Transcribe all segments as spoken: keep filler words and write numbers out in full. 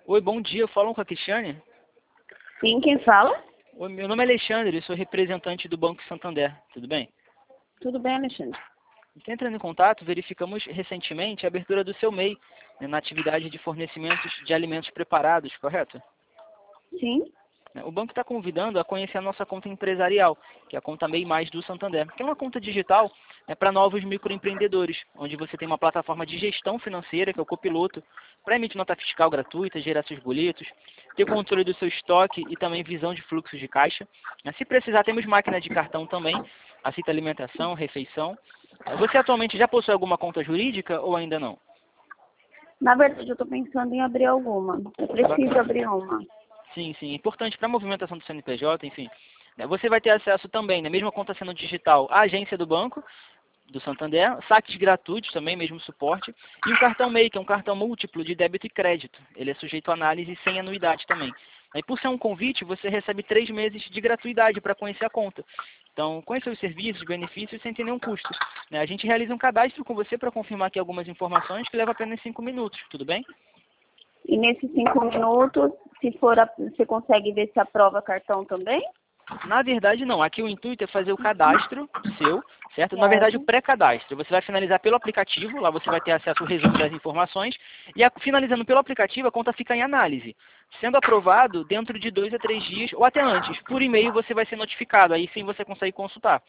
Oi, bom dia. Falam com a Cristiane? Sim, quem fala? Oi, meu nome é Alexandre, eu sou representante do Banco Santander. Tudo bem? Tudo bem, Alexandre? Então, entrando em contato, verificamos recentemente a abertura do seu M E I, né, na atividade de fornecimentos de alimentos preparados, correto? Sim. O banco está convidando a conhecer a nossa conta empresarial, que é a conta M E I Mais do Santander, que é uma conta digital, né, para novos microempreendedores, onde você tem uma plataforma de gestão financeira, que é o Copiloto, para emitir nota fiscal gratuita, gerar seus boletos, ter controle do seu estoque e também visão de fluxos de caixa. Se precisar, temos máquina de cartão também, aceita alimentação, refeição. Você atualmente já possui alguma conta jurídica ou ainda não? Na verdade, eu estou pensando em abrir alguma. Eu preciso Bacana. abrir uma. Sim, sim. Importante para a movimentação do C N P J, enfim. Você vai ter acesso também, né, mesmo a conta sendo digital, à agência do banco, do Santander, saques gratuitos também, mesmo suporte, e o cartão M E I, que é um cartão múltiplo de débito e crédito. Ele é sujeito a análise sem anuidade também. Aí, por ser um convite, você recebe três meses de gratuidade para conhecer a conta. Então, conhecer os serviços, benefícios, sem ter nenhum custo. Né? A gente realiza um cadastro com você para confirmar aqui algumas informações, que leva apenas cinco minutos, tudo bem? E nesses cinco minutos, se for, a- você consegue ver se aprova cartão também? Na verdade, não. Aqui o intuito é fazer o cadastro seu, certo? Na verdade, o Certo. pré-cadastro. Você vai finalizar pelo aplicativo, lá você vai ter acesso ao resumo das informações, e a- finalizando pelo aplicativo, a conta fica em análise. Sendo aprovado, dentro de dois a três dias, ou até antes, por e-mail você vai ser notificado, aí sim você consegue consultar.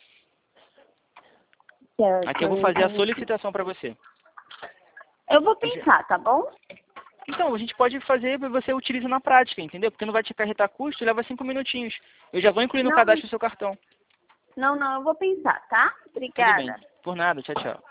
Certo, Aqui eu vou eu fazer a entendi. solicitação para você. Eu vou Eu já- pensar, tá bom? Então, a gente pode fazer e você utiliza na prática, entendeu? Porque não vai te acarretar custo, leva cinco minutinhos. Eu já vou incluir no Não, cadastro o seu cartão. não, não, eu vou pensar, tá? Tudo bem. Obrigada. Por nada. Tchau, tchau.